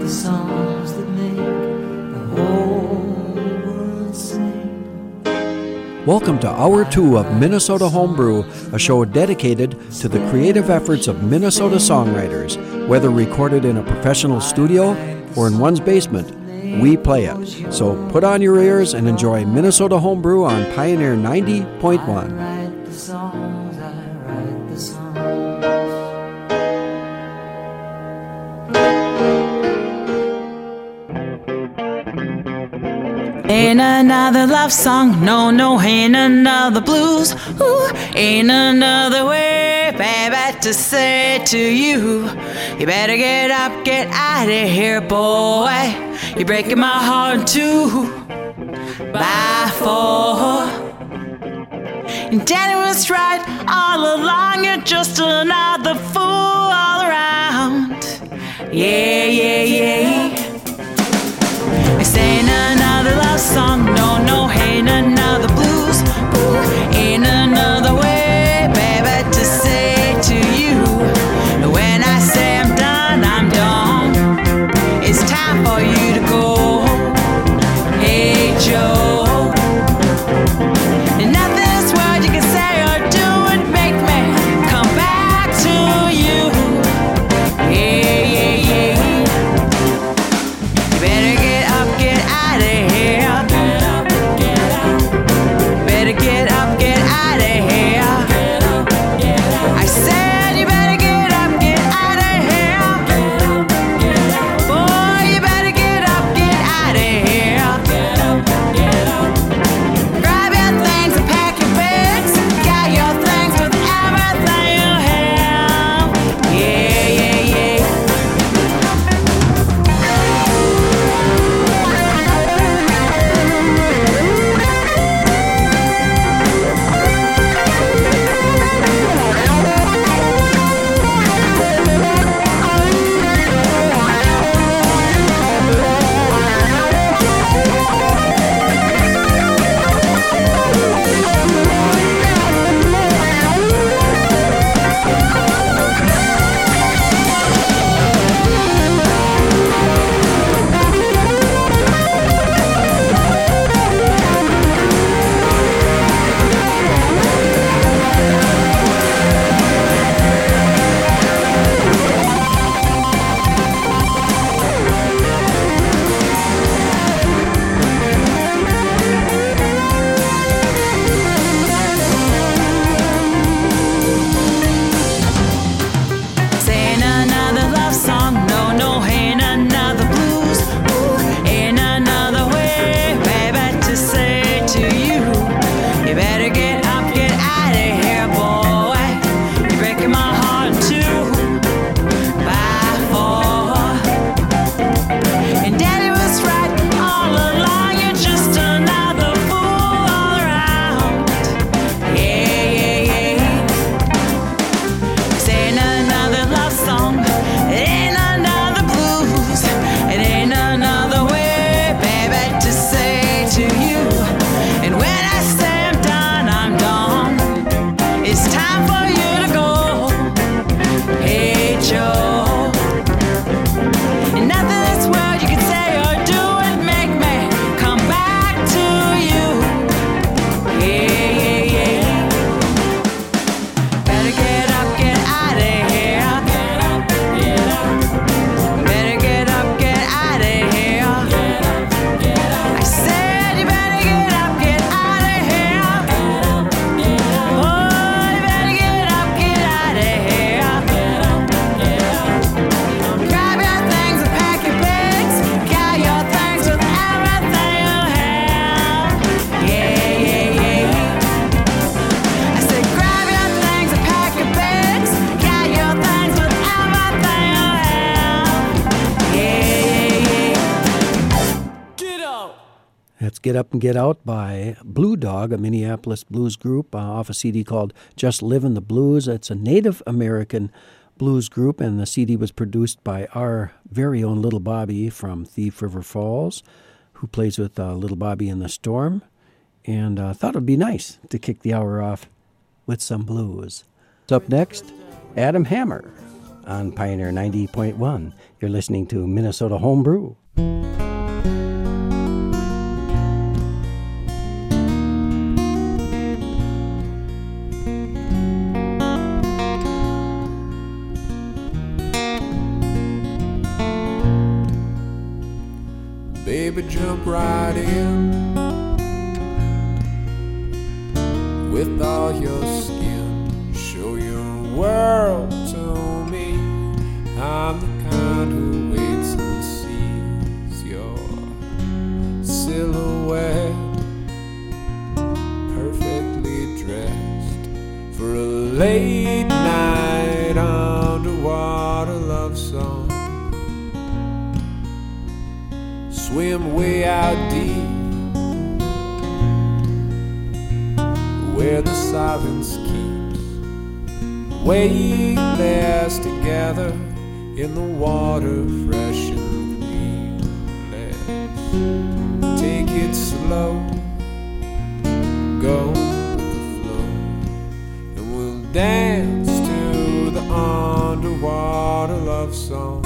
the songs that make the whole world sing. Welcome to Hour 2 of Minnesota Homebrew, a show dedicated to the creative efforts of Minnesota songwriters. Whether recorded in a professional studio or in one's basement, we play it. So put on your ears and enjoy Minnesota Homebrew on Pioneer 90.1. I write the songs, I write the songs. Ain't another love song, no, no, ain't another blues. Ooh, ain't another way, baby, to say to you. You better get up, get out of here, boy. You're breaking my heart too. By four. And Daddy was right all along, you're just another fool all around. Yeah, yeah, yeah. This ain't another love song, no, no, ain't another blues. Ooh, ain't another way, baby, to say to you. When I say I'm done, it's time for you to go. Hey, Joe. And nothing in this world you can say or do would make me come back to you. Yeah, yeah, yeah. You better get up, get out of here. Get up, get out. Better get up, get out of here. Get up, get out. I said you better get up, get out of here. Get up, get out. Boy, you better get up, get out of here. Get up, get out. Grab your things and pack your bags. Got your things with everything you have. Yeah, yeah, yeah. This ain't another love song, no, no, ain't another blues. Ooh, ain't another way, baby, to say to you. You better get up, get out of here, boy. You're breaking my heart too. By four. And Daddy was right all along, you're just another fool all around. Yeah, yeah, yeah. This ain't another love song, it ain't another blues, it ain't another way, baby, to say to you. And when I say I'm done, it's time for you to go. Hey, Joe. And nothing in this world you can say or do would make me come back to you. Yeah, yeah, yeah. Better get up, get out of here. Get up, get out. Better get up, get out of here. Get up, get out. I said you better get up, get out of here. Get up, get out. Oh, you better get up, get out of here. Get up, get out. Grab your things and pack your bags. Got your things with everything you have. Yeah, yeah, yeah. I said grab your things and pack your bags. Got your things with everything you have. Yeah, yeah, yeah. Get out. That's Get Up and Get Out by Blue Dog, a Minneapolis blues group off a CD called Just Livin' the Blues. It's a Native American blues group, and the CD was produced by our very own Little Bobby from Thief River Falls, who plays with Little Bobby in the Storm, and thought it would be nice to kick the hour off with some blues. Up next, Adam Hammer. on Pioneer 90.1. You're listening to Minnesota Homebrew. Baby, jump right in with all your skin. Show your world to me. I'm the kind who waits and sees your silhouette, perfectly dressed for a late night underwater love song. Swim way out deep, where the silence keeps weightless together in the water, fresh and clean. Let's take it slow, go with the flow, and we'll dance to the underwater love song.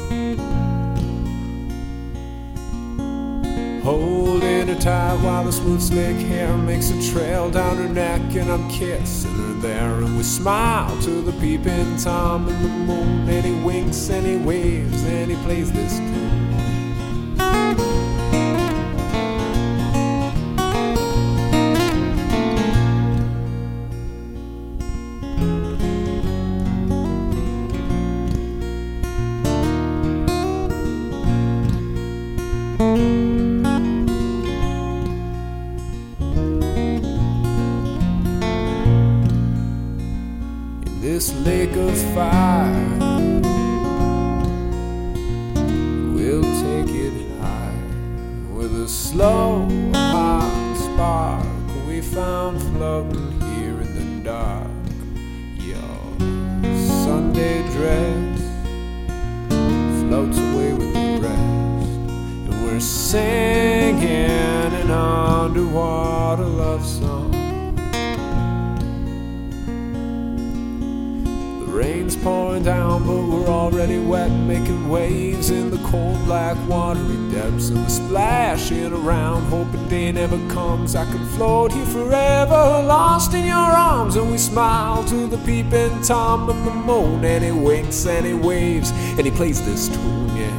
Holding her tight while the smooth slick hair makes a trail down her neck, and I'm kissing her there, and we smile to the peeping Tom and the moon, and he winks and he waves and he plays this tune. This lake of fire, we'll take it high. With a slow, hot spark we found floating here in the dark. Your Sunday dress floats away with the rest, and we're singing an underwater love song. Rain's pouring down, but we're already wet, making waves in the cold black watery depths, and we're splashing around, hoping day never comes. I can float here forever, lost in your arms, and we smile to the peeping Tom and the moon, and he winks and he waves and he plays this tune, yeah.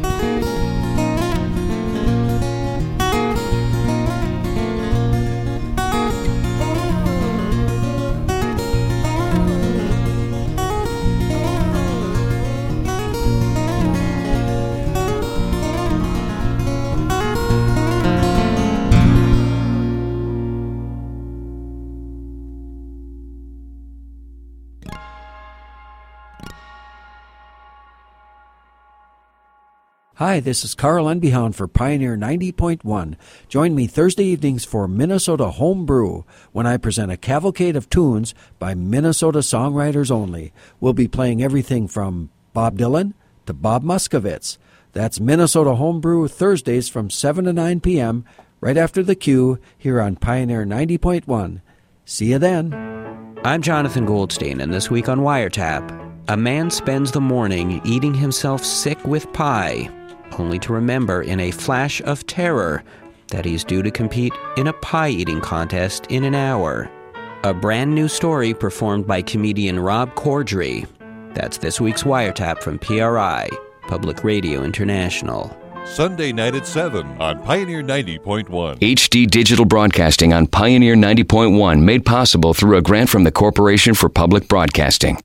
Hi, this is Carl Unbehound for Pioneer 90.1. Join me Thursday evenings for Minnesota Homebrew when I present a cavalcade of tunes by Minnesota songwriters only. We'll be playing everything from Bob Dylan to Bob Muscovitz. That's Minnesota Homebrew Thursdays from 7 to 9 p.m. right after the cue here on Pioneer 90.1. See you then. I'm Jonathan Goldstein, and this week on Wiretap, a man spends the morning eating himself sick with pie, only to remember in a flash of terror that he's due to compete in a pie-eating contest in an hour. A brand new story performed by comedian Rob Corddry. That's this week's Wiretap from PRI, Public Radio International. Sunday night at 7 on Pioneer 90.1. HD digital broadcasting on Pioneer 90.1, made possible through a grant from the Corporation for Public Broadcasting.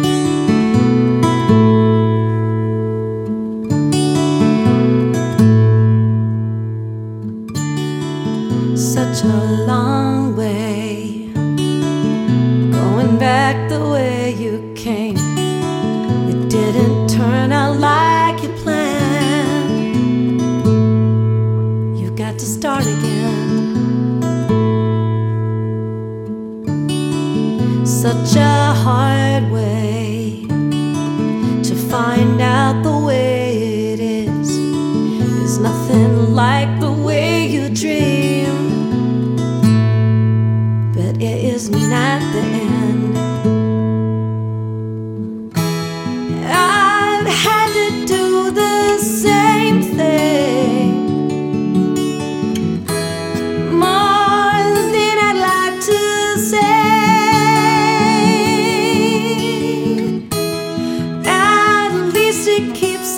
Such a long way, going back the way you came. It didn't turn out like you planned. You've got to start again. Such a hard way to find out the way it is. There's nothing like the way you dream. It is not the end.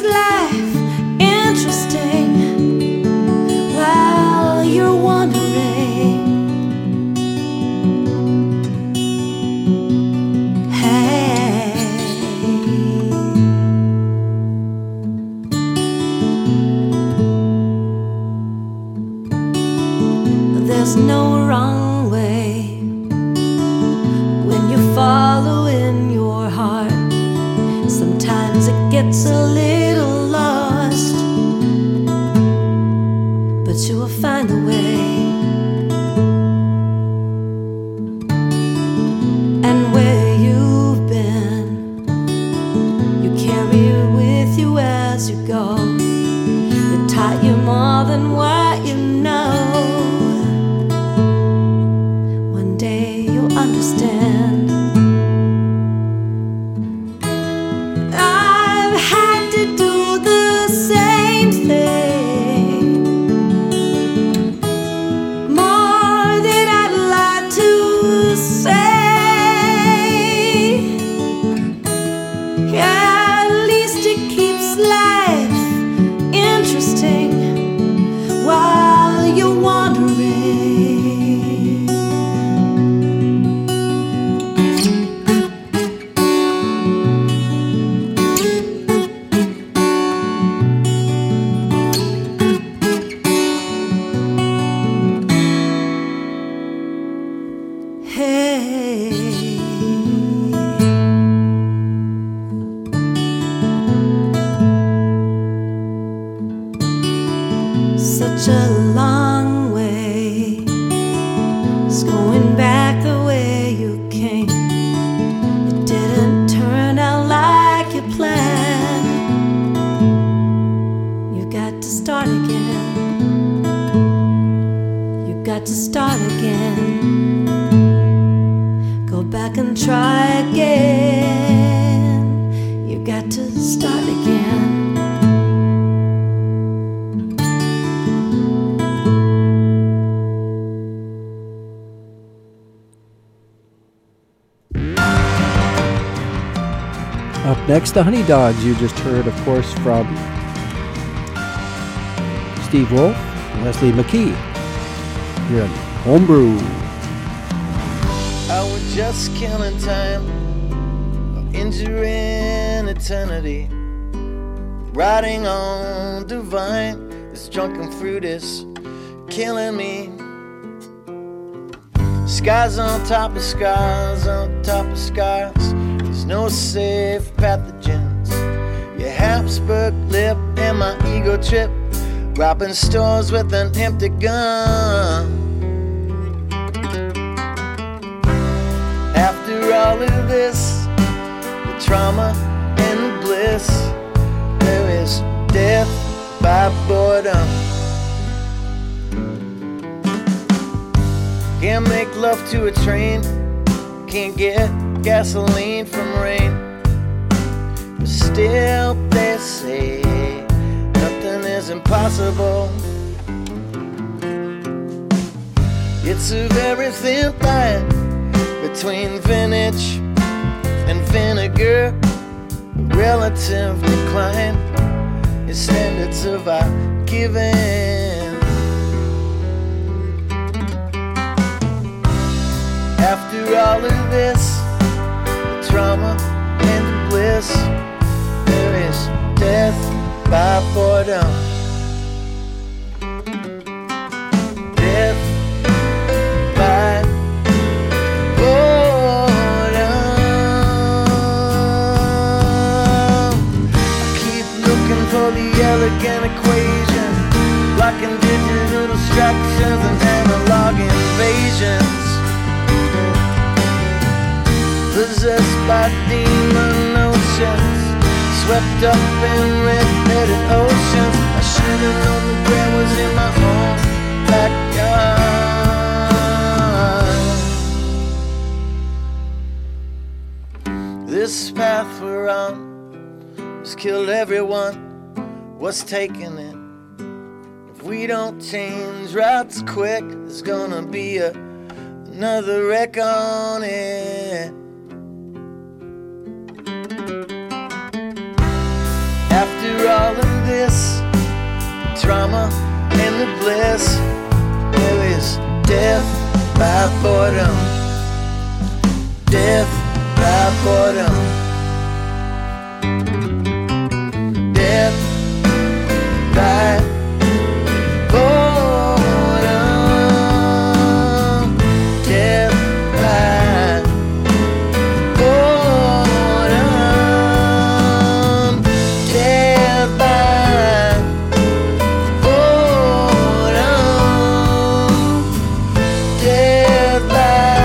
life interesting while you're wondering. Hey, there's no wrong way when you follow in your heart. Sometimes it gets a little lost, but you will find a way. And where you've been, you carry it with you as you go. It taught you more than what you know. One day you'll understand. I've had to do the same thing, more than I'd like to say. At least it keeps life interesting while you're wandering. Hey, such a long way. It's going back the way you came. It didn't turn out like you planned. You got to start again. You got to start again. Go back and try again. You got to start again. Up next, the Honey Dogs. You just heard, of course, from Steve Wolf and Leslie McKee. Here on Homebrew. I was just killing time, injuring eternity. Riding on the vine, this drunken fruit is killing me. Skies on top of scars, on top of scars. There's no safe pathogens. Your Habsburg lip and my ego trip, robbing stores with an empty gun. After all of this, the trauma and the bliss, there is death by boredom. Can't make love to a train, can't get gasoline from rain. But still they say nothing is impossible. It's a very thin line between vintage and vinegar, relative decline in standards of our giving. After all of this, the trauma and the bliss, there is death by boredom. Death by for the elegant equation, blocking digital distractions and analog invasions. Possessed by demon notions, swept up in red-headed oceans. I should have known the ground was in my own backyard. This path we're on has killed everyone. What's taking it? If we don't change routes quick, there's gonna be another wreck on it. After through all of this trauma and the bliss. There is death by boredom, death by boredom, death by boredom, death by boredom, death by boredom, death by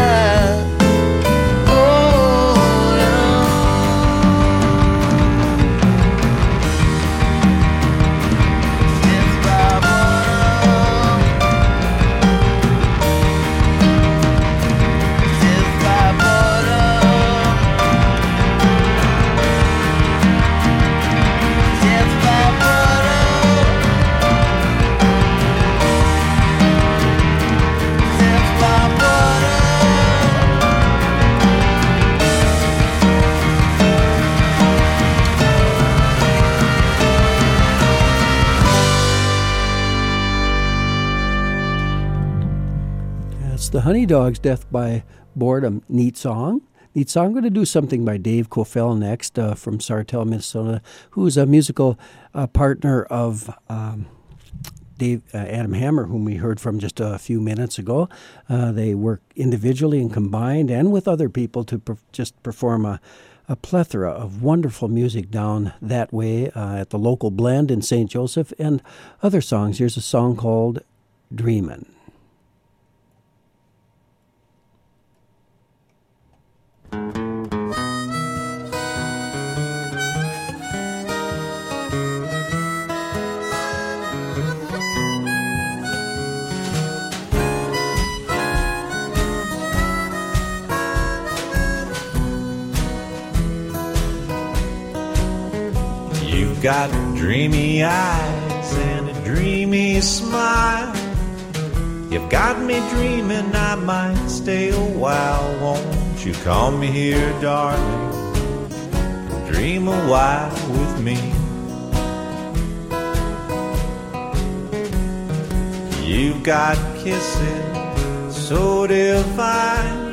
The Honey Dogs, Death by Boredom. Neat song. Neat song. I'm going to do something by Dave Kofel next from Sartell, Minnesota, who's a musical partner of Adam Hammer, whom we heard from just a few minutes ago. They work individually and combined and with other people to just perform a plethora of wonderful music down that way at the local Blend in St. Joseph and other songs. Here's a song called Dreamin'. You've got dreamy eyes and a dreamy smile. You've got me dreaming I might stay a while. Won't you come here, darling, and dream a while with me? You've got kisses so divine,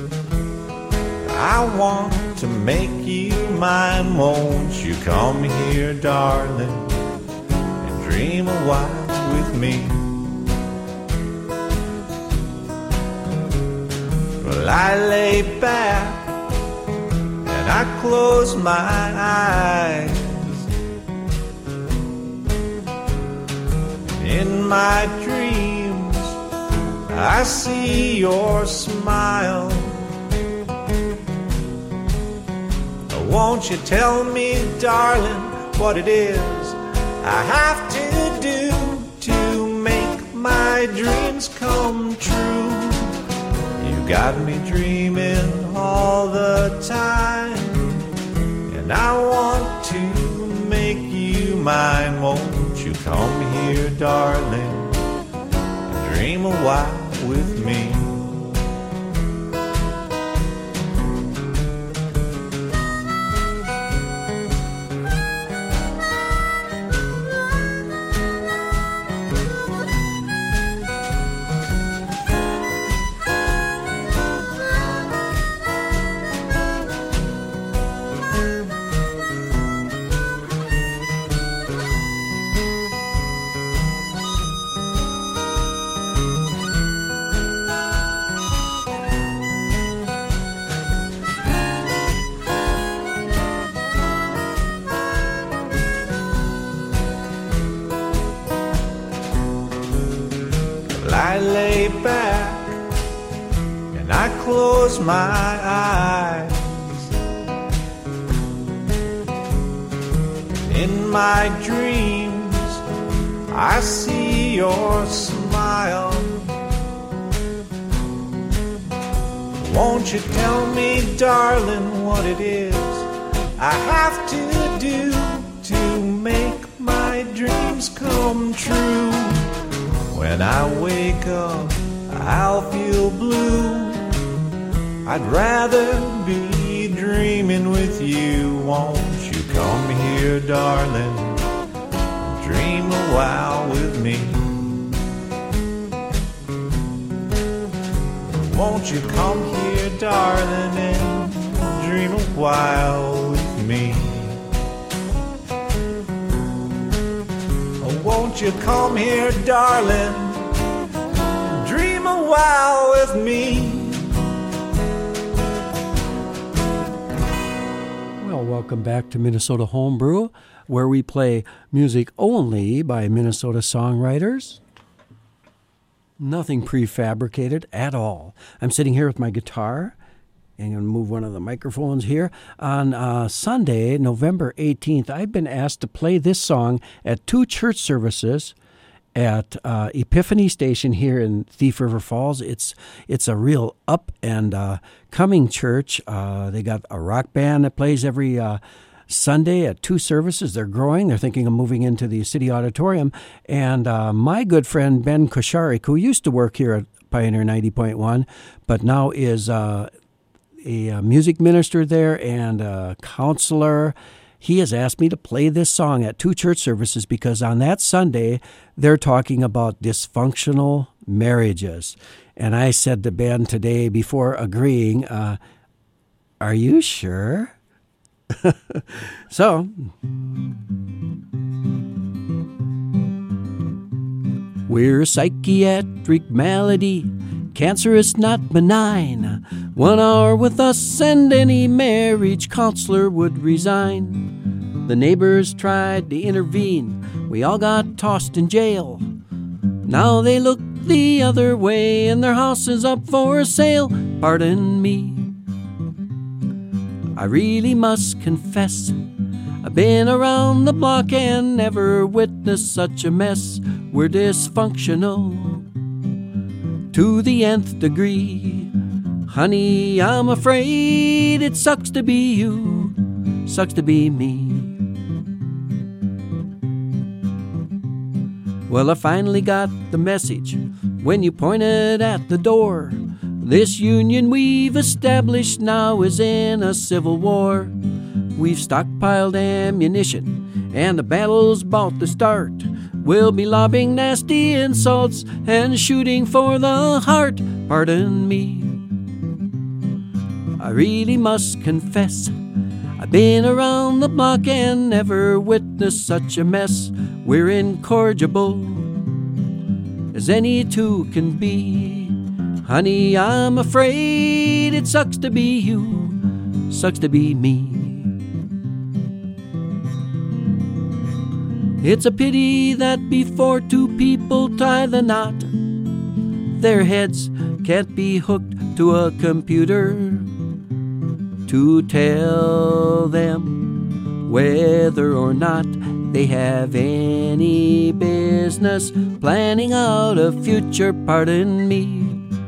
I want to make you mine. Won't you come here, darling, and dream a while with me? Well, I lay back and I close my eyes. In my dreams I see your smile. Won't you tell me, darling, what it is I have to do to make my dreams come true? You got me dreaming all the time, and I want to make you mine. Won't you come here, darling, and dream a while with me? I lay back and I close my eyes. In my dreams I see your smile. Won't you tell me, darling, what it is I have to do to make my dreams come true? When I wake up, I'll feel blue. I'd rather be dreaming with you. Won't you come here, darling, while with me. Won't you come here, darling, and dream a while with me? Oh, won't you come here, darling, and dream a while with me? Well, welcome back to Minnesota Homebrew, where we play music only by Minnesota songwriters. Nothing prefabricated at all. I'm sitting here with my guitar. I'm going to move one of the microphones here. On Sunday, November 18th, I've been asked to play this song at 2 church services at Epiphany Station here in Thief River Falls. It's a real up and coming church. They got a rock band that plays every Sunday at 2 services. They're growing. They're thinking of moving into the city auditorium. And my good friend Ben Kosharik, who used to work here at Pioneer 90.1, but now is a music minister there and a counselor, he has asked me to play this song at 2 church services because on that Sunday, they're talking about dysfunctional marriages. And I said to Ben today before agreeing, are you sure? So, we're a psychiatric malady, cancerous, not benign. 1 hour with us and any marriage counselor would resign. The neighbors tried to intervene, we all got tossed in jail. Now they look the other way and their house is up for sale. Pardon me, I really must confess, I've been around the block and never witnessed such a mess. We're dysfunctional to the nth degree. Honey, I'm afraid it sucks to be you, sucks to be me. Well, I finally got the message when you pointed at the door. This union we've established now is in a civil war. We've stockpiled ammunition and the battle's about to start. We'll be lobbing nasty insults and shooting for the heart. Pardon me, I really must confess, I've been around the block and never witnessed such a mess. We're incorrigible as any two can be. Honey, I'm afraid it sucks to be you, sucks to be me. It's a pity that before 2 people tie the knot, their heads can't be hooked to a computer to tell them whether or not they have any business planning out a future. Pardon me,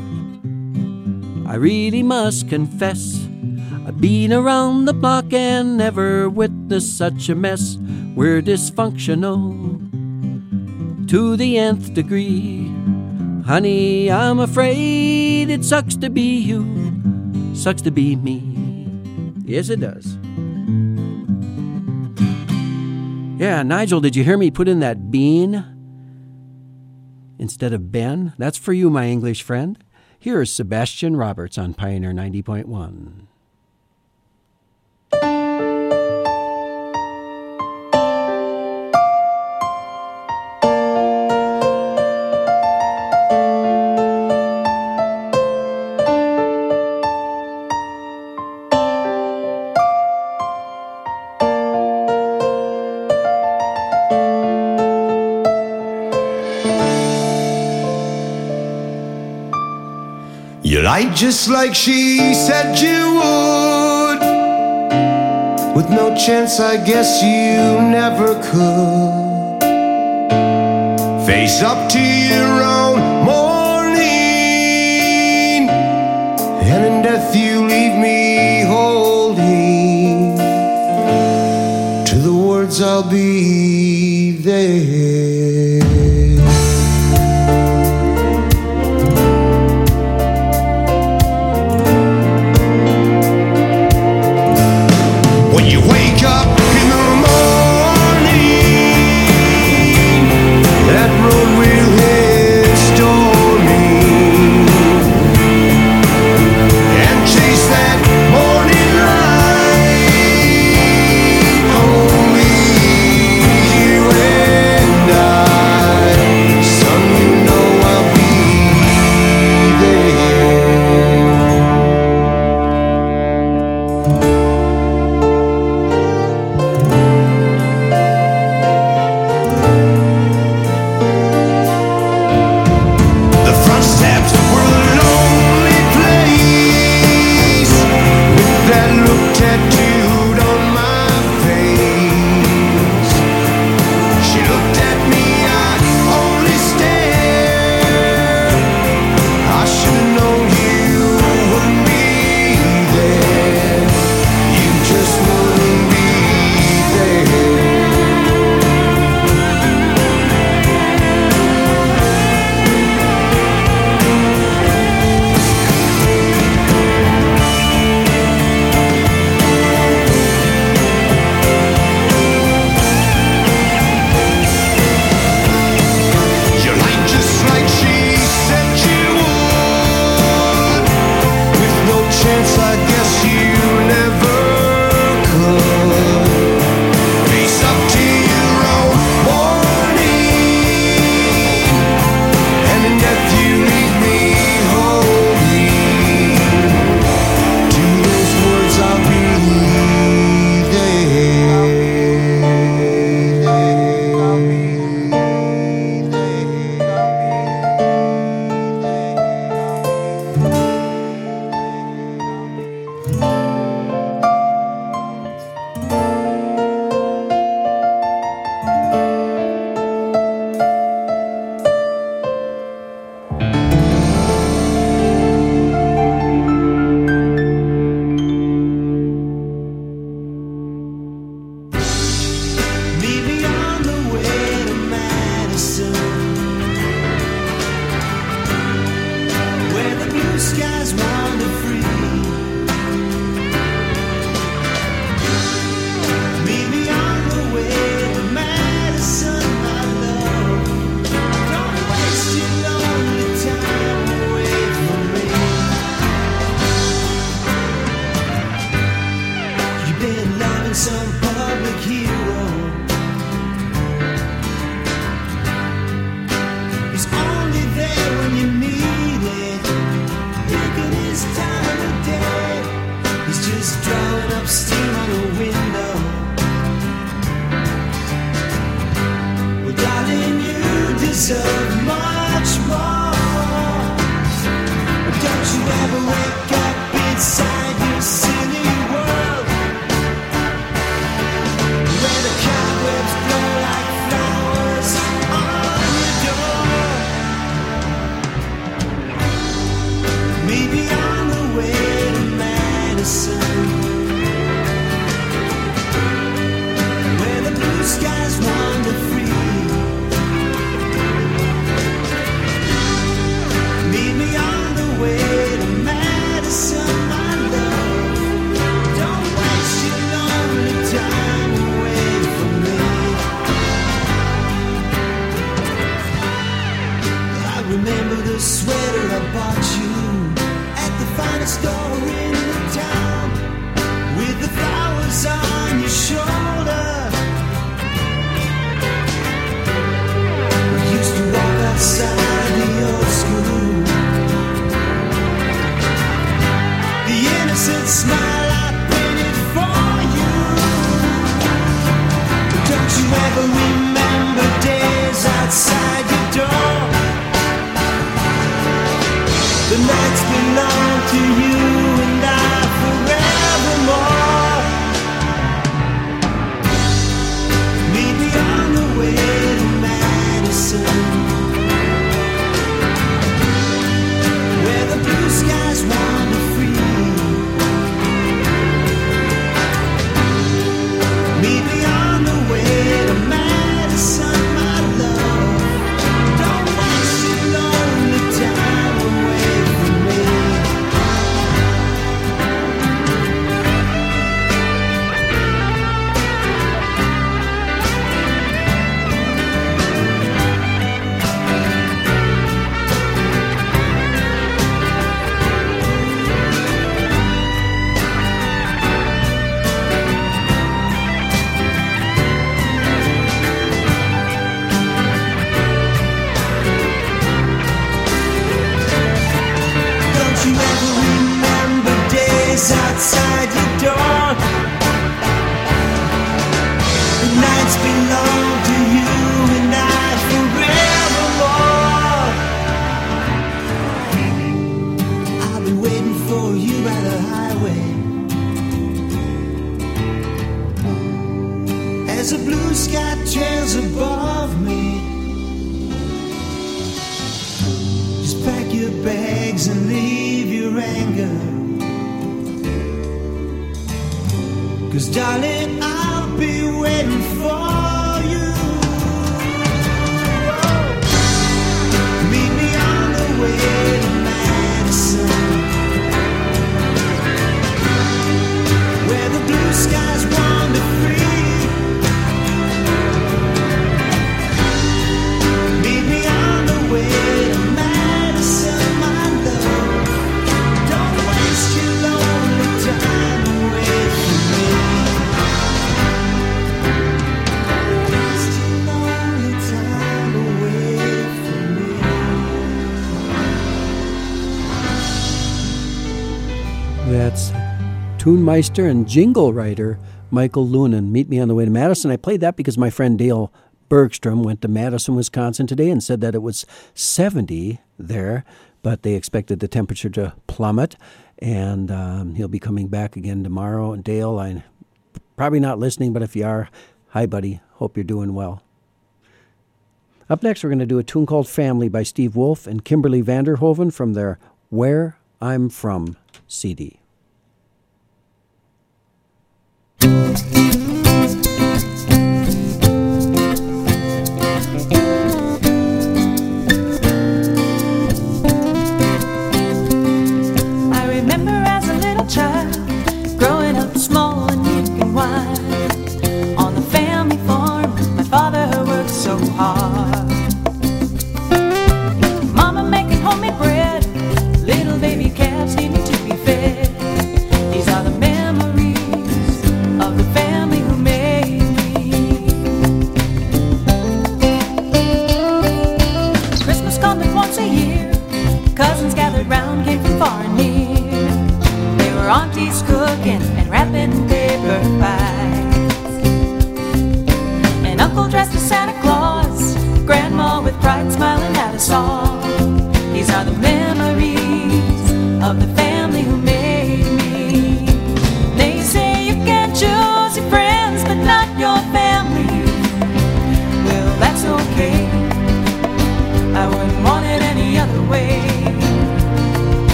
I really must confess, I've been around the block and never witnessed such a mess. We're dysfunctional to the nth degree. Honey, I'm afraid it sucks to be you, sucks to be me. Yes, it does. Yeah, Nigel, did you hear me put in that bean instead of Ben? That's for you, my English friend. Here is Sebastian Roberts on Pioneer 90.1. You lied just like she said you would. With no chance, I guess you never could. Face up to your own mourning, and in death you leave me holding to the words I'll be there. When you wake up in the morning, deserve much more. Don't you ever wake up inside your silly world, where the cobwebs blow like flowers on your door. Maybe on the way to Madison, where the blue skies wander free. Meet me on the way to Madison, my love. Don't waste your lonely time away from me. I remember the sweater I bought you at the finest store in the town, with the flowers on your shoulder. We used to walk outside the old school. The innocent smile I painted for you. Don't you ever remember days outside your door? The nights belong to you and I forevermore. Meet me on the way to Madison, where the blue skies wander free. Meet me on the way to Madison, my love. Don't waste your lonely time away from me. Don't you ever remember days outside your door? The nights belong to you and I forevermore. I'll be waiting for you by the highway, as the blue sky trails above me. Just pack your bags and leave your anger, 'cause darling, I'll be waiting for you. Meet me on the way to Madison, where the blue skies wander free. Meet me on the way to Madison, my love. Don't waste your lonely time away from me. Waste your lonely time away from me. That's Tunmeister and jingle writer Michael Lunan. Meet me on the way to Madison. I played that because my friend Dale Bergstrom went to Madison, Wisconsin today and said that it was 70 there, but they expected the temperature to plummet, and he'll be coming back again tomorrow. And Dale, I'm probably not listening, but if you are, hi, buddy. Hope you're doing well. Up next, we're going to do a tune called Family by Steve Wolf and Kimberly Vanderhoven from their Where I'm From CD. I remember as a little child, growing up small and meek and wild, on the family farm, my father worked so hard. Mama making homemade bread, little baby calves needing to be fed. These are the memories of the family who made me. Christmas coming once a year, cousins gathered round, came from far and near. They were aunties cooking and wrapping paper pies, and Uncle dressed as Santa Claus, Grandma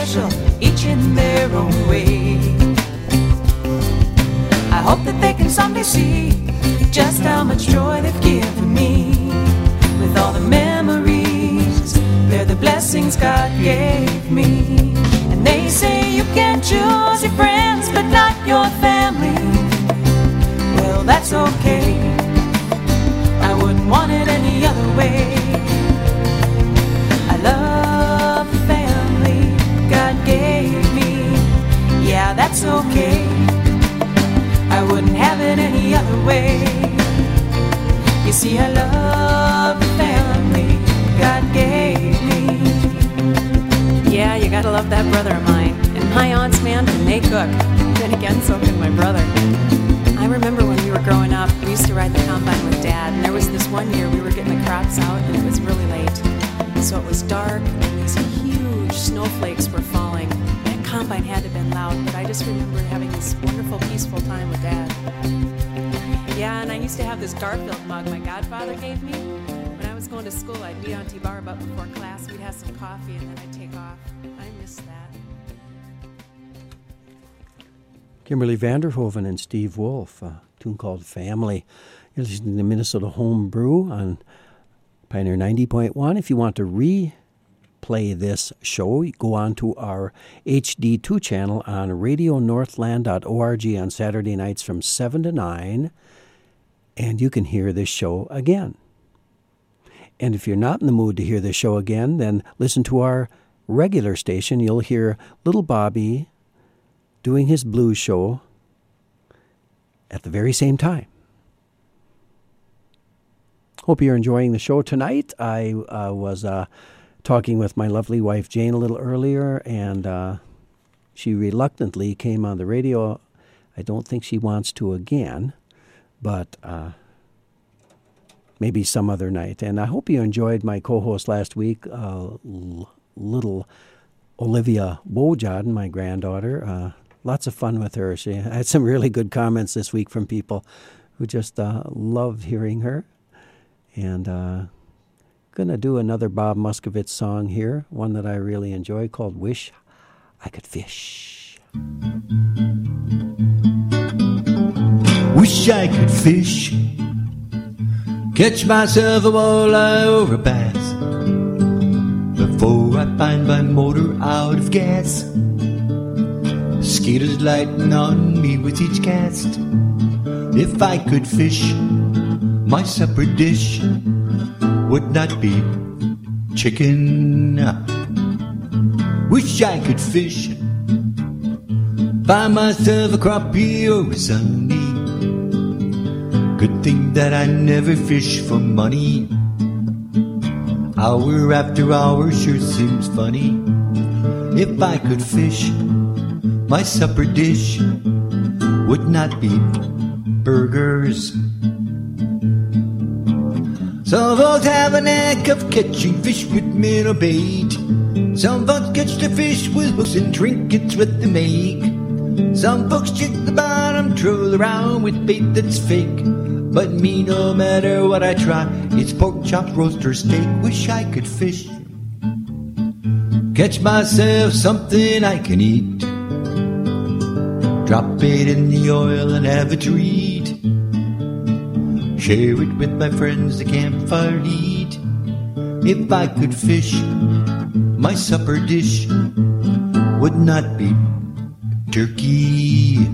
special, each in their own way. I hope that they can someday see just how much joy they've given me. With all the memories, they're the blessings God gave me. And they say you can choose your friends but not your family. Well, that's okay, I wouldn't want it any other way. I love the family God gave me. Yeah, that's okay, I wouldn't have it any other way. You see, I love the family God gave me. Yeah, you gotta love that brother of mine. And my aunts, man, they cook. Then again, so can my brother. I remember when we were growing up, we used to ride the combine with Dad, and there was this one year we were getting the crops out, and it was really late. So it was dark, and these huge snowflakes were falling. That combine had to have been loud, but I just remember having this wonderful, peaceful time with Dad. Yeah, and I used to have this Garfield mug my godfather gave me. When I was going to school, I'd meet Auntie Barb up before class, we'd have some coffee, and then I'd take off. I miss that. Kimberly Vanderhoven and Steve Wolf, a tune called Family. You're listening to Minnesota Home Brew on Pioneer 90.1. If you want to replay this show, go on to our HD2 channel on radionorthland.org on Saturday nights from 7 to 9, and you can hear this show again. And if you're not in the mood to hear this show again, then listen to our regular station. You'll hear Little Bobby doing his blues show at the very same time. Hope you're enjoying the show tonight. I was talking with my lovely wife Jane a little earlier, and she reluctantly came on the radio. I don't think she wants to again, but maybe some other night. And I hope you enjoyed my co-host last week, little Olivia Bojaden, my granddaughter. Lots of fun with her. She had some really good comments this week from people who just loved hearing her. And going to do another Bob Muscovitz song here, one that I really enjoy called Wish I Could Fish. Wish I could fish, catch myself a walleye or a bass, before I find my motor out of gas. Skaters lighting on me with each cast. If I could fish, my supper dish would not be chicken. Wish I could fish, find myself a crappie or a sunny. Good thing that I never fish for money. Hour after hour sure seems funny. If I could fish, my supper dish would not be burgers. Some folks have a knack of catching fish with minnow bait. Some folks catch the fish with hooks and trinkets with the make. Some folks check the bottom, troll around with bait that's fake. But me, no matter what I try, it's pork chop, roast, or steak. Wish I could fish, catch myself something I can eat, drop it in the oil and have a treat, share it with my friends, the campfire heat. If I could fish, my supper dish would not be turkey.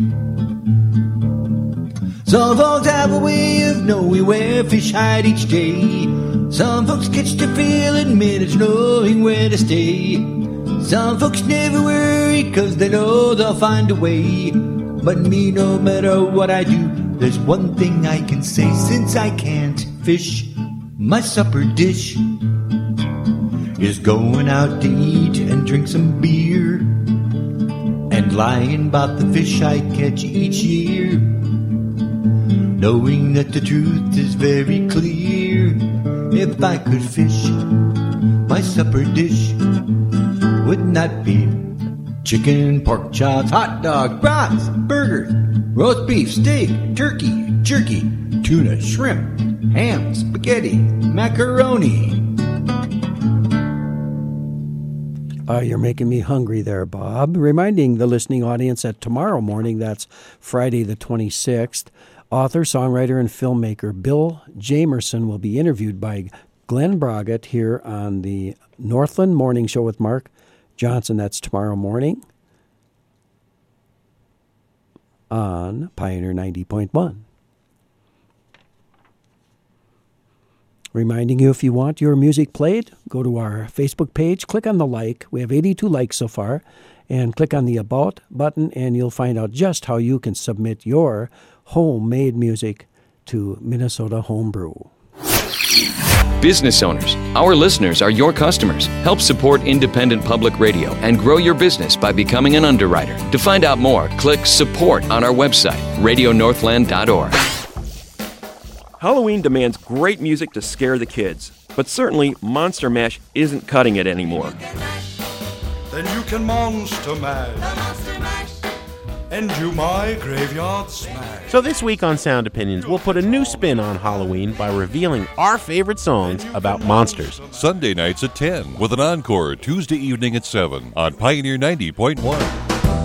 Some folks have a way of knowing where fish hide each day. Some folks catch the feel in minutes knowing where to stay. Some folks never worry 'cause they know they'll find a way. But me, no matter what I do, there's one thing I can say. Since I can't fish, my supper dish is going out to eat and drink some beer, and lying about the fish I catch each year, knowing that the truth is very clear. If I could fish, my supper dish would not be chicken, pork chops, hot dog, brats, burgers, roast beef, steak, turkey, jerky, tuna, shrimp, ham, spaghetti, macaroni. You're making me hungry there, Bob. Reminding the listening audience that tomorrow morning, that's Friday the 26th, author, songwriter, and filmmaker Bill Jamerson will be interviewed by Glenn Braggett here on the Northland Morning Show with Mark Johnson. That's tomorrow morning on Pioneer 90.1. Reminding you, if you want your music played, go to our Facebook page, click on the like. We have 82 likes so far. And click on the About button, and you'll find out just how you can submit your homemade music to Minnesota Homebrew. Business owners, our listeners are your customers. Help support independent public radio and grow your business by becoming an underwriter. To find out more, click support on our website, radionorthland.org. Halloween demands great music to scare the kids, but certainly Monster Mash isn't cutting it anymore. Then you can Monster Mash and do my graveyard smash. So this week on Sound Opinions, we'll put a new spin on Halloween by revealing our favorite songs about monsters. Sunday nights at 10 with an encore Tuesday evening at 7 on Pioneer 90.1.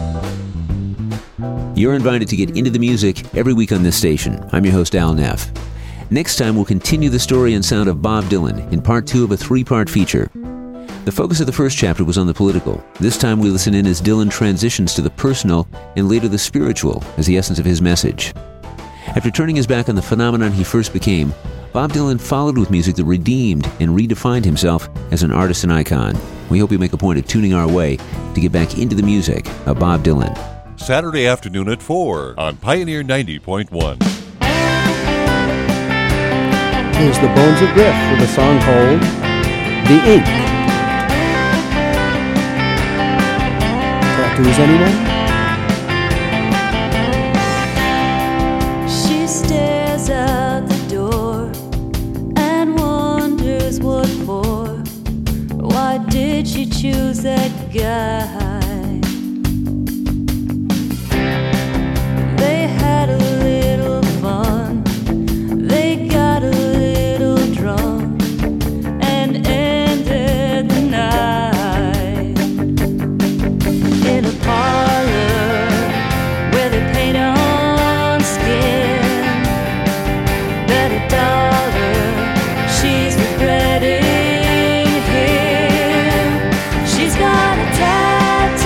You're invited to get into the music every week on this station. I'm your host, Al Neff. Next time, we'll continue the story and sound of Bob Dylan in part 2 of a 3-part feature. The focus of the first chapter was on the political. This time we listen in as Dylan transitions to the personal and later the spiritual as the essence of his message. After turning his back on the phenomenon he first became, Bob Dylan followed with music that redeemed and redefined himself as an artist and icon. We hope you make a point of tuning our way to get back into the music of Bob Dylan. Saturday afternoon at 4 on Pioneer 90.1. Here's the Bones of Griff with a song called The Ink. Tattoos, anyone? She stares out the door and wonders what for. Why did she choose that guy? They had a little fun. They got a little drunk and ended the night in a parlor where they paint on skin. Bet $1 she's regretting him. She's got a tattoo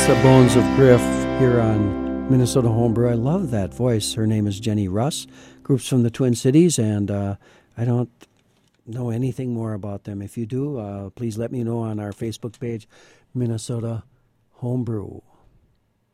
That's the Bones of Griff here on Minnesota Homebrew. I love that voice. Her name is Jenny Russ. Group's from the Twin Cities, and I don't know anything more about them. If you do, please let me know on our Facebook page, Minnesota Homebrew.